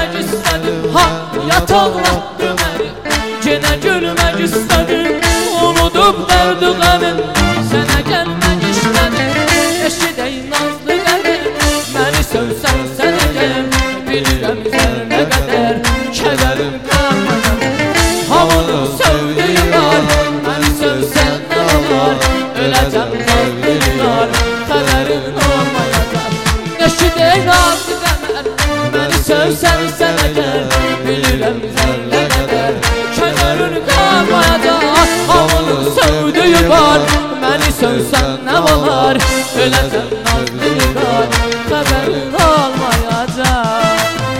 görmek istedim, hayat ağlattı beni. Gene görmek istedim, unutup derdi qəmin. Sənə gəlmək istedim, eşidək nazlı qədim. Məni sevsən sənə gəl, bilirəm zərrə qədər kədərim qalmadan. Hamının sevdiyi var, məni sevsən nə olar? Öləcəm nazlı yar, xəbərin olmayacaq. Eşidək nazlı qəmər, məni sevsən sənə gəl, bilirəm zərrə qədər kədərin qalmayacaq. Hamının sevdiyi var, məni sevsən nə olar? Öləcəm nazlı yar, xəbərin olmayacaq.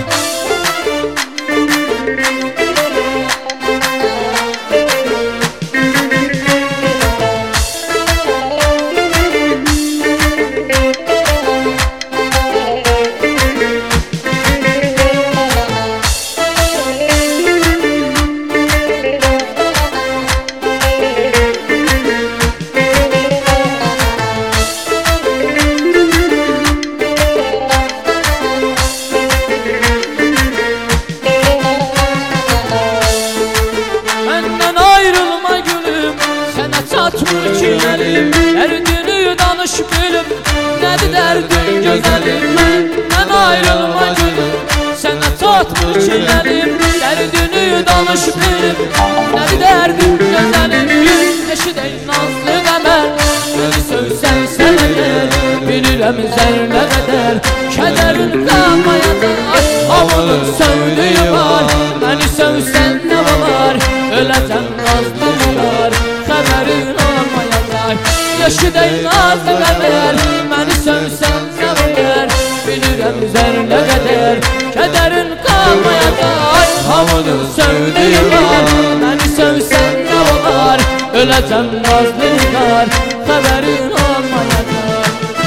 Çatmır ki elim, dərdini danış bilim, nədir dərdin gözəlim? Məndən ayrılma gülüm, sənə çatmır ki elim, dərdini danış bilim, nədir dərdin gözəlim? Eşidək nazlı qəmər, məni sevsən sənə gəl, bilirəm zərrə qədər kədərin qalmayacaq. Havanın sevdiyi var, məni sevsən nə olar? Öləcəm nazlı yar, xəbərin olmayacaq. Eşidək nazlı qəmər, məni sevsən nə olar? Bilirəm zərrə qədər kədərin qalmayacaq. Havanın sevdiyi var, məni sevsən nə olar? Öləcəm nazlı yar, xəbərin olmayacaq.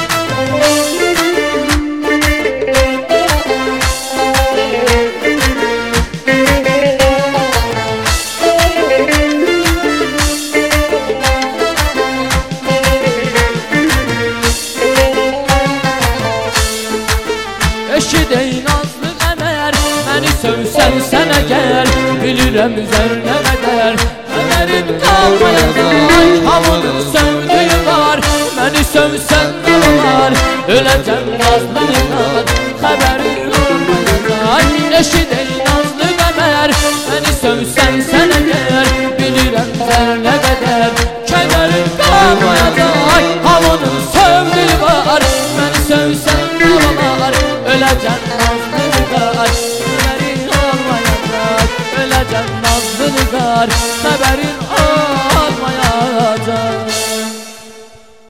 Eşidək nazlı qəmər, məni sevsən sənə gəl, bilirəm zərrə qədər xəbərin qalmayacaq. Hamının sevdiyi var, məni sevsən nə olar? Öləcəm nazlı yar, xəbərin olmayacaq. Eşidək nazlı qəmər, məni sevsən sənə gəl, bilirəm zərrə qədər kədərin qalmayacaq. Hamının sevdiyi var, məni sevsən nə olar? Öləcəm nazlı yar, xəbərin olmayacaq. Öləcəm nazlı yar, xəbərin olmayacaq.